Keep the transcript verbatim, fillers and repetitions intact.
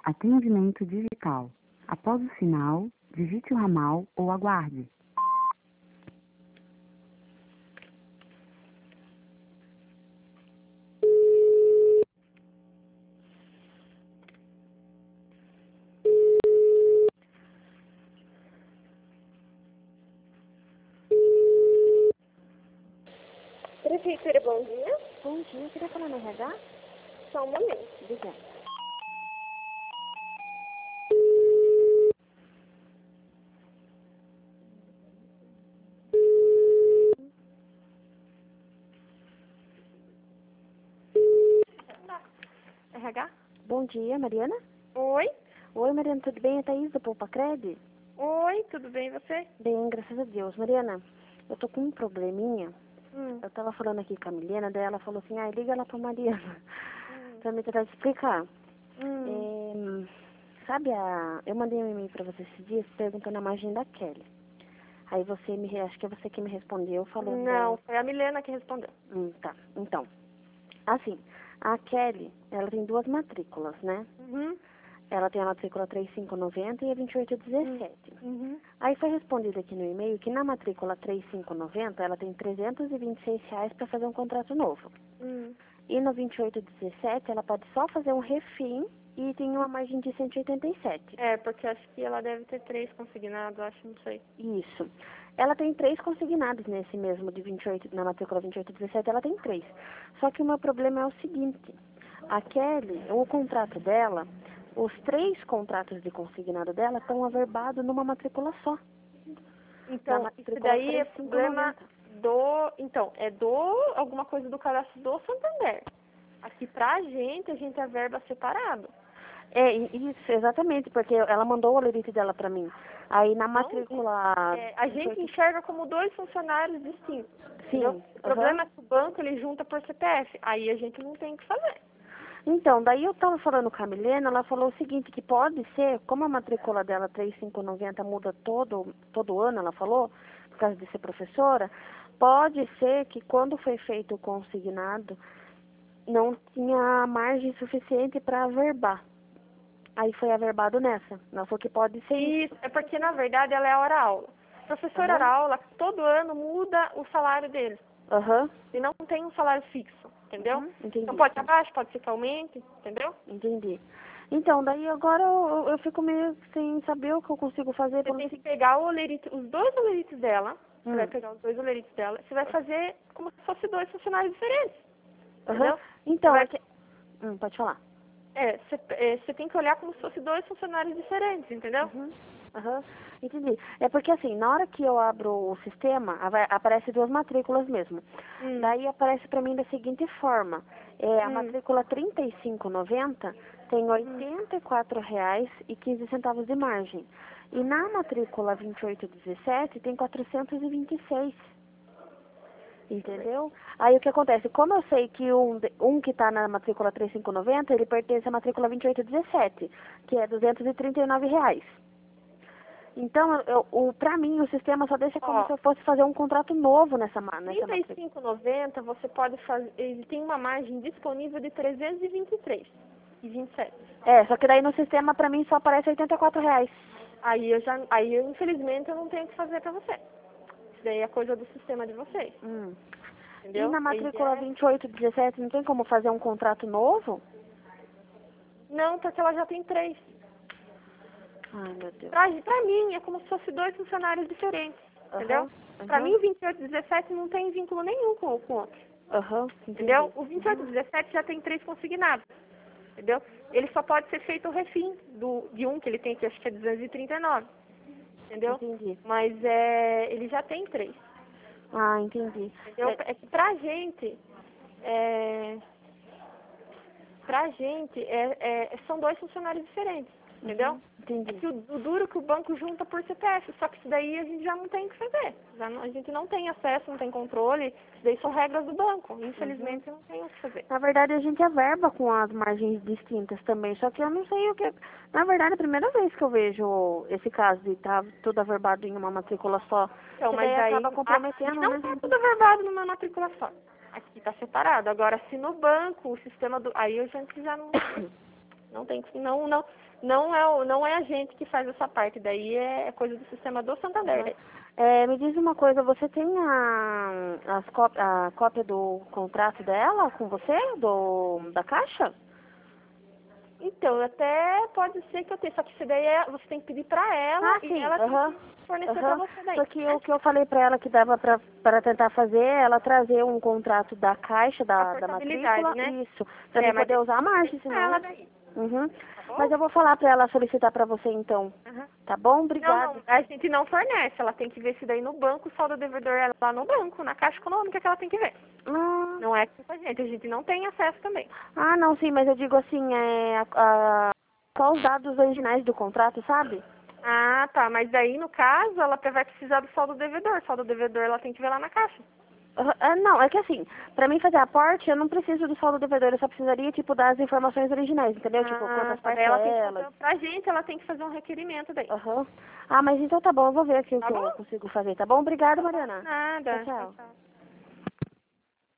Atendimento digital. Após o sinal, digite o ramal ou aguarde. Prefeitura, bom dia. Bom dia, queria falar no R H? Só um momento. Obrigada. R H? Bom dia, Mariana? Oi? Oi, Mariana, tudo bem? É a Thaís do Poupa Cred? Oi, tudo bem e você? Bem, graças a Deus. Mariana, eu tô com um probleminha. Hum. Eu tava falando aqui com a Milena, daí ela falou assim, ah, liga lá pra Mariana, Hum. pra me tentar te explicar. Hum. É, sabe a... Eu mandei um e-mail pra você esses dias perguntando a margem da Kelly. Aí você me... Acho que é você que me respondeu falando... Não, foi a Milena que respondeu. Hum, tá. Então, assim, a Kelly, ela tem duas matrículas, né? Uhum. Ela tem a matrícula três mil quinhentos e noventa e a vinte e oito dezessete. Uhum. Aí foi respondido aqui no e-mail que na matrícula três mil quinhentos e noventa ela tem trezentos e vinte e seis reais para fazer um contrato novo. Hum. E no vinte e oito dezessete ela pode só fazer um refim e tem uma margem de cento e oitenta e sete. É, porque acho que ela deve ter três consignados, acho, não sei. Isso. Ela tem três consignados nesse mesmo de vinte e oito, na matrícula vinte e oito dezessete ela tem três. Só que o meu problema é o seguinte, a Kelly, o contrato dela, os três contratos de consignado dela estão averbados numa matrícula só. Então, isso daí é problema do... Então, é do... Alguma coisa do cadastro do Santander. Aqui pra gente, a gente é verba separado. É, isso, exatamente, porque ela mandou o olerite dela pra mim. Aí na matrícula... É, a gente enxerga como dois funcionários distintos. Sim. Entendeu? O problema Uhum. é que o banco, ele junta por C P F. Aí a gente não tem o que fazer. Então, daí eu tava falando com a Milena, ela falou o seguinte, que pode ser, como a matrícula dela três mil quinhentos e noventa muda todo, todo ano, ela falou, por causa de ser professora, pode ser que quando foi feito o consignado, não tinha margem suficiente para averbar. Aí foi averbado nessa. Ela falou que pode ser isso. Isso, é porque na verdade ela é hora-aula. Professor Uhum. hora-aula, todo ano muda o salário dele. Aham. E não tem um salário fixo, entendeu? Uhum. Entendi. Então pode ser abaixo, pode ser que aumente, entendeu? Entendi. Então, daí agora eu, eu fico meio sem saber o que eu consigo fazer. Você pelo tem que seguinte. pegar o olerite, os dois olerites dela, você Hum. vai pegar os dois olerites dela, você vai fazer como se fossem dois funcionários diferentes, Aham. entendeu? Então, Você vai- é que... Hum, pode falar. É, você, é, você tem que olhar como se fossem dois funcionários diferentes, entendeu? Uhum. Aham. Entendi. É porque assim, na hora que eu abro o sistema, ava- aparece duas matrículas mesmo. Hum. Daí aparece pra mim da seguinte forma. É, a Hum. matrícula trinta e cinco e noventa tem oitenta e quatro reais e quinze centavos de margem. E na matrícula vinte e oito dezessete tem quatrocentos e vinte e seis. Entendeu? Aí o que acontece? Como eu sei que um, de- um que está na matrícula três mil quinhentos e noventa, ele pertence à matrícula vinte e oito dezessete, que é duzentos e trinta e nove reais. Então, eu, o, pra mim, o sistema só deixa como Ó, se eu fosse fazer um contrato novo nessa, ma- nessa trinta e matrícula. cinco e noventa você pode fazer, ele tem uma margem disponível de trezentos e vinte e três e vinte e sete. É, só que daí no sistema, pra mim, só aparece oitenta e quatro reais. Aí eu já, aí eu, infelizmente eu não tenho o que fazer pra você. Isso daí é coisa do sistema de vocês, Hum. entendeu? E na matrícula Ele é- vinte e oito dezessete, não tem como fazer um contrato novo? Não, porque ela já tem três. Ai, meu Deus. Pra, pra mim é como se fosse dois funcionários diferentes, entendeu? Aham, Pra aham. mim o vinte e oito dezessete não tem vínculo nenhum com, com o outro, Aham, entendi. entendeu? O vinte e oito dezessete já tem três consignados, entendeu? Ele só pode ser feito o refim do, de um que ele tem, que acho que é duzentos e trinta e nove, entendeu? Entendi. Mas é, ele já tem três, Ah, entendi. entendeu? É, É que pra gente, é, pra gente, é, é, são dois funcionários diferentes, entendeu? Uhum, entendi. É que o, o duro que o banco junta por C P F, só que isso daí a gente já não tem o que fazer. Já não- a gente não tem acesso, não tem controle, isso daí são regras do banco. Infelizmente não tem o que fazer. Na verdade, a gente averba com as margens distintas também, só que eu não sei o que... Na verdade, é a primeira vez que eu vejo esse caso de estar tudo averbado em uma matrícula só. Então, que mas daí aí acaba aqui comprometendo, não né? tá tudo averbado numa matrícula só. Aqui tá separado. Agora, se no banco, o sistema do... Aí a gente já não, Não tem que, não, não, não é, o- não é a gente que faz essa parte, daí é coisa do sistema do Santander. Uhum. É, me diz uma coisa, você tem a, as cópi- a cópia do contrato dela com você, do, da Caixa? Então, até pode ser que eu tenha, só que isso daí é, você tem que pedir pra ela Ah, e sim, ela aham. tem que fornecer Uhum. pra você daí. Só que o que eu falei pra ela que dava pra, pra tentar fazer é ela trazer um contrato da Caixa, da, A da portabilidade, matrícula, né? isso, pra É, mim mas poder usar a margem, senão... ela daí, Uhum. tá bom? Mas eu vou falar pra ela solicitar pra você então, Aham. tá bom? Não, Obrigada. não, a gente não fornece, ela tem que ver se daí no banco, o saldo devedor é lá no banco, na Caixa Econômica que ela tem que ver. Ah, Não é com a gente, a gente não tem acesso também. ah, não, sim, mas eu digo assim, é... A, a, só os dados originais do contrato, sabe? Ah, tá, mas daí no caso ela vai precisar do saldo devedor, o saldo devedor ela tem que ver lá na Caixa. Ah, ah, não, é que assim, pra mim fazer aporte, eu não preciso do saldo devedor, eu só precisaria, tipo, das informações originais, entendeu? Tipo, quantas tá, daí ela tem que parcelas. fazer, pra gente ela tem que fazer um requerimento daí. Aham. Ah, mas então tá bom, eu vou ver aqui o Tá que bom? eu consigo fazer, tá bom? Obrigada, Mariana. Nada. Tchau, tchau. tchau.